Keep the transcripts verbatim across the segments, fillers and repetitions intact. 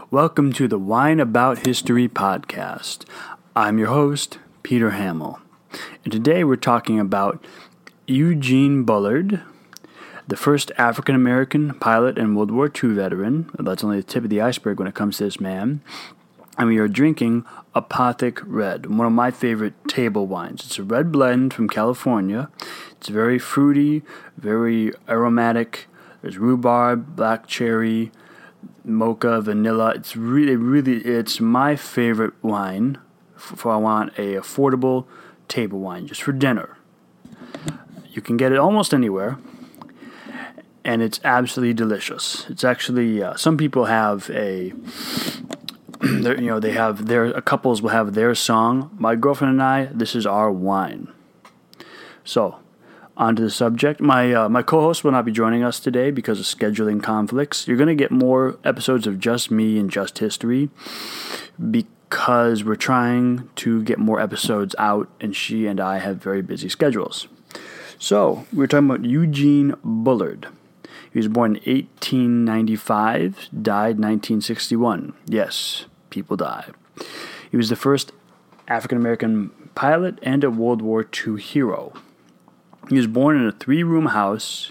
Welcome to the Wine About History podcast. I'm your host, Peter Hamill, and today we're talking about Eugene Bullard, the first African-American pilot and World War Two veteran. That's only the tip of the iceberg when it comes to this man. And we are drinking Apothic Red, one of my favorite table wines. It's a red blend from California. It's very fruity, very aromatic. There's rhubarb, black cherry, mocha, vanilla. It's really, really, it's my favorite wine for I want a affordable table wine just for dinner. You can get it almost anywhere, and it's absolutely delicious. It's actually, uh, some people have a, you know, they have their, couples will have their song. My girlfriend and I, this is our wine. So, on to the subject. My uh, my co-host will not be joining us today because of scheduling conflicts. You're going to get more episodes of just me and just history because we're trying to get more episodes out, and she and I have very busy schedules. So, we're talking about Eugene Bullard. He was born in eighteen ninety-five, died nineteen sixty-one. Yes, people die. He was the first African-American pilot and a World War Two hero. He was born in a three-room house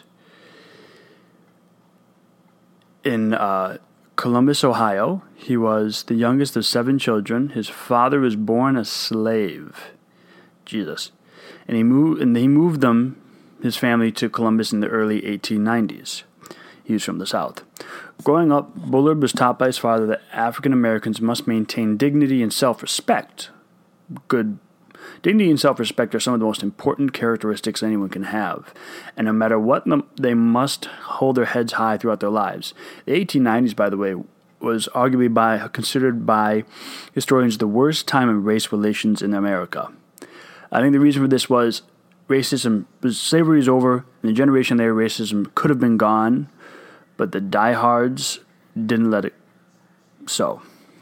in uh, Columbus, Ohio. He was the youngest of seven children. His father was born a slave. Jesus. And he moved, and he moved them, his family, to Columbus in the early eighteen nineties. He was from the South. Growing up, Bullard was taught by his father that African Americans must maintain dignity and self-respect. Good Dignity and self-respect are some of the most important characteristics anyone can have, and no matter what, they must hold their heads high throughout their lives. The eighteen nineties, by the way, was arguably by considered by historians the worst time in race relations in America. I think the reason for this was racism, slavery is over, and the generation there, racism could have been gone, but the diehards didn't let it so.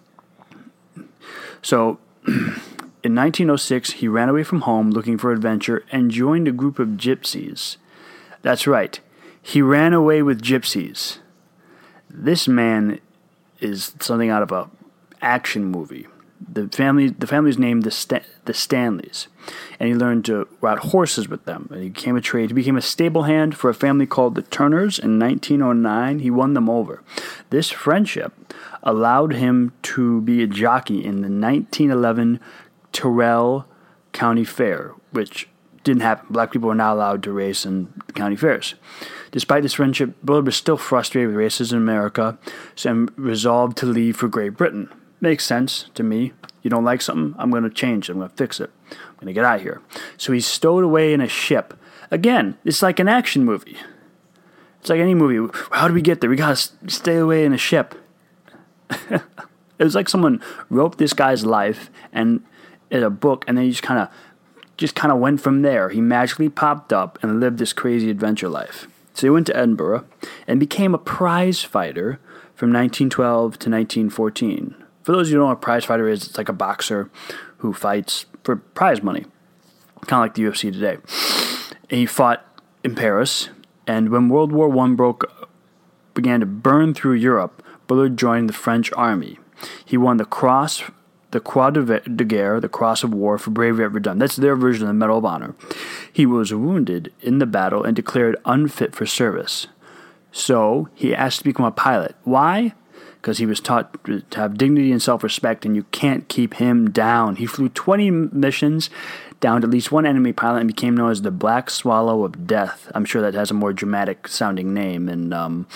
So, in nineteen oh six, he ran away from home looking for adventure and joined a group of gypsies. That's right, he ran away with gypsies. This man is something out of a action movie. The family, the family's named the Sta- the Stanleys, and he learned to ride horses with them. And he became a trade. He became a stable hand for a family called the Turners in nineteen oh nine. He won them over. This friendship allowed him to be a jockey in the nineteen eleven Terrell County Fair, which didn't happen. Black people were not allowed to race in county fairs. Despite this friendship, Bullard was still frustrated with racism in America and resolved to leave for Great Britain. Makes sense to me. You don't like something? I'm going to change it. I'm going to fix it. I'm going to get out of here. So he's stowed away in a ship. Again, it's like an action movie. It's like any movie. How do we get there? We got to stay away in a ship. It was like someone wrote this guy's life and in a book, and then he just kind of just kind of went from there. He magically popped up and lived this crazy adventure life. So he went to Edinburgh and became a prize fighter from nineteen twelve to nineteen fourteen. For those of you who don't know what a prize fighter is, it's like a boxer who fights for prize money, kind of like the U F C today. And he fought in Paris, and when World War One broke, began to burn through Europe, Bullard joined the French army. He won the Cross, the Croix de Guerre, the Cross of War for bravery ever done. That's their version of the Medal of Honor. He was wounded in the battle and declared unfit for service. So he asked to become a pilot. Why? Because he was taught to have dignity and self-respect, and you can't keep him down. He flew twenty missions, downed at least one enemy pilot, and became known as the Black Swallow of Death. I'm sure that has a more dramatic-sounding name in um,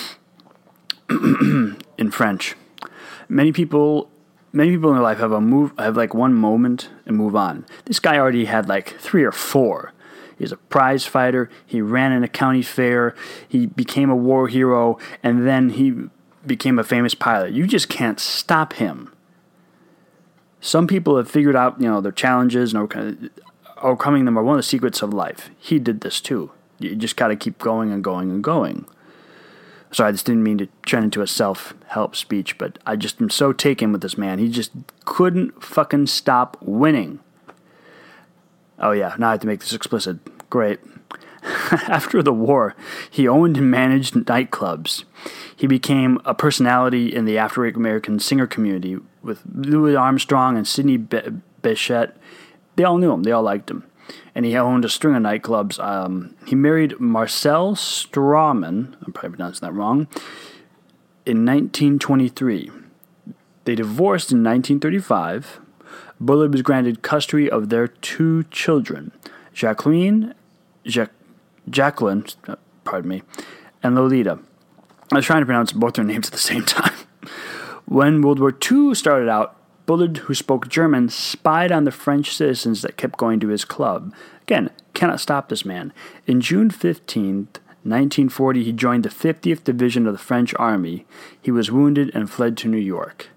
in French. Many people, many people in their life have a move, have like one moment and move on. This guy already had like three or four. He's a prize fighter. He ran in a county fair. He became a war hero, and then he became a famous pilot. You just can't stop him. Some people have figured out, you know, their challenges and overcoming them are one of the secrets of life. He did this too. You just got to keep going and going and going. Sorry, this didn't mean to turn into a self-help speech, but I just am so taken with this man. He just couldn't fucking stop winning. Oh yeah, now I have to make this explicit. Great. After the war, he owned and managed nightclubs. He became a personality in the African-American singer community with Louis Armstrong and Sidney Be- Bechet. They all knew him. They all liked him. And he owned a string of nightclubs. Um, he married Marcelle Strawman, I'm probably pronouncing that wrong, in nineteen twenty-three. They divorced in nineteen thirty-five. Bullard was granted custody of their two children, Jacqueline, ja- Jacqueline, pardon me, and Lolita. I was trying to pronounce both their names at the same time. When World War Two started out, Bullard, who spoke German, spied on the French citizens that kept going to his club. Again, cannot stop this man. In June fifteenth, nineteen forty, he joined the fiftieth Division of the French Army. He was wounded and fled to New York.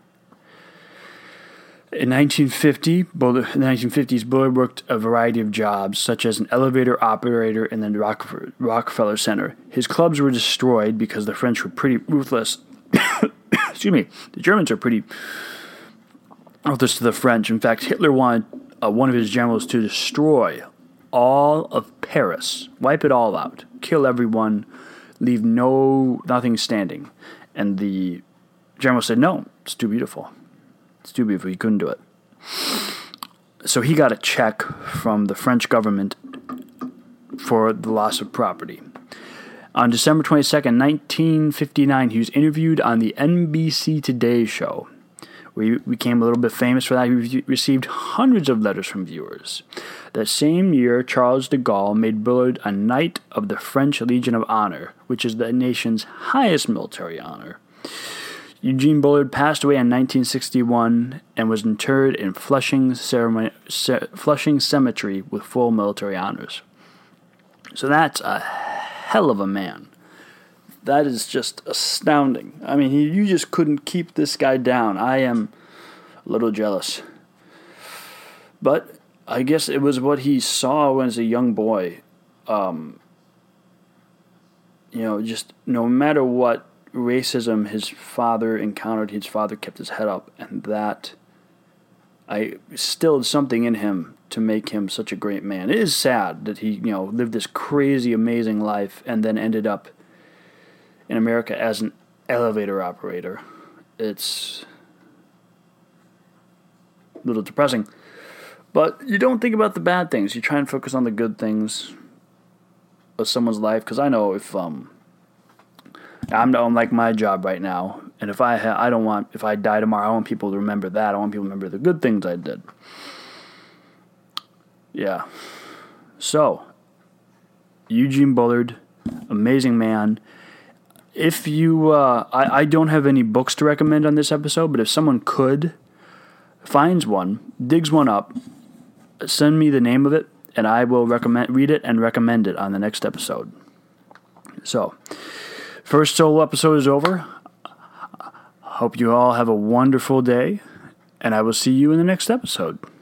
In nineteen fifty, Bullard, in the nineteen fifties, Bullard worked a variety of jobs, such as an elevator operator in the Rockefeller Center. His clubs were destroyed because the French were pretty ruthless. Excuse me. The Germans are pretty ruthless to the French. In fact, Hitler wanted uh, one of his generals to destroy all of Paris, wipe it all out, kill everyone, leave no nothing standing. And the general said, "No, it's too beautiful. It's too beautiful. He couldn't do it." So he got a check from the French government for the loss of property. On December twenty-second, nineteen fifty-nine, he was interviewed on the N B C Today show. We became a little bit famous for that. He received hundreds of letters from viewers. That same year, Charles de Gaulle made Bullard a Knight of the French Legion of Honor, which is the nation's highest military honor. Eugene Bullard passed away in nineteen sixty-one and was interred in Flushing, ceremony, C- Flushing Cemetery with full military honors. So that's a hell of a man. That is just astounding. I mean, he, you just couldn't keep this guy down. I am a little jealous. But I guess it was what he saw when as a young boy. Um, you know, just no matter what racism his father encountered, his father kept his head up. And that I instilled something in him to make him such a great man. It is sad that he, you know, lived this crazy, amazing life and then ended up in America as an elevator operator. It's a little depressing. But you don't think about the bad things. You try and focus on the good things of someone's life. Because I know if um, I'm on like my job right now, and if I ha- I don't want if I die tomorrow, I want people to remember that. I want people to remember the good things I did. Yeah. So, Eugene Bullard, amazing man. If you, uh, I, I don't have any books to recommend on this episode, but if someone could, finds one, digs one up, send me the name of it, and I will recommend read it and recommend it on the next episode. So, first solo episode is over. Hope you all have a wonderful day, and I will see you in the next episode.